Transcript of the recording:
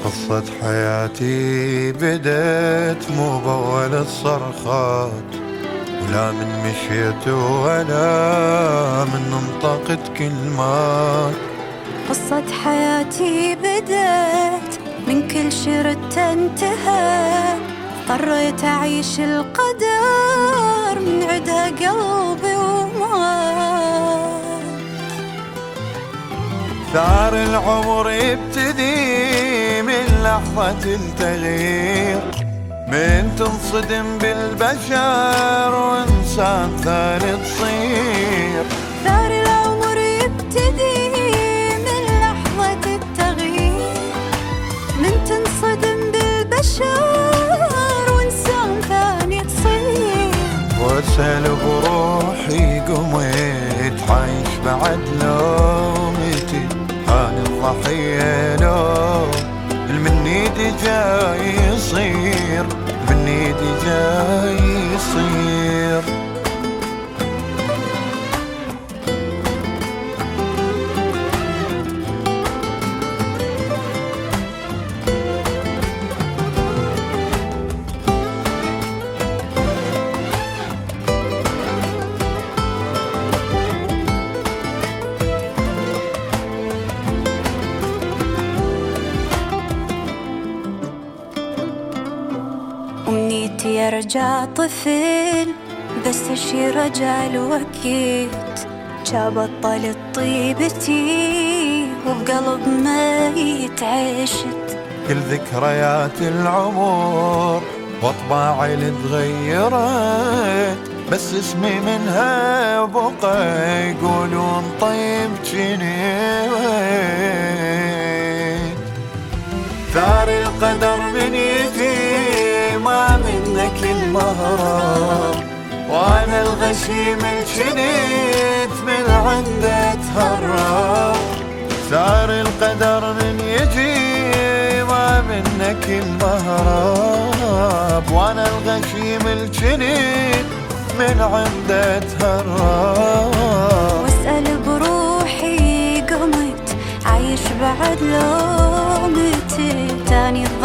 قصة حياتي بدت مو بأول الصرخات، ولا من مشيت ولا من نطقت كلمات. قصة حياتي بدت من كل شرت انتهى، اضطريت أعيش القدر من عدها قلبي ومات. ثار العمر يبتدي من لحظة التغيير، من تنصدم بالبشر وإنسان ثاني تصير. ثار العمر يبتدي من لحظة التغيير، من تنصدم بالبشر وإنسان ثاني تصير. واسأل بروحي قميت عايش بعد لومتي، أنا الضحية لو المنيدي جاي يصير، المنيدي جاي يصير. أمنيتي أرجع طفل، بس شي رجع الوقت، جا بطل طيبتي وبقلب ميت عشت. كل ذكريات العمر واطباعي اللي تغيرت، بس اسمي منها بقى يقولون طيب جنيت. ثار القدر من يجي ما منك المهرب، وانا الغشيم الجنيت من عنده اتهرب. ثار القدر من يجي ما منك المهرب، وانا الغشيم الجنيت من عنده اتهرب. واسأل بروحي قمت عايش بعد لومتي، تاني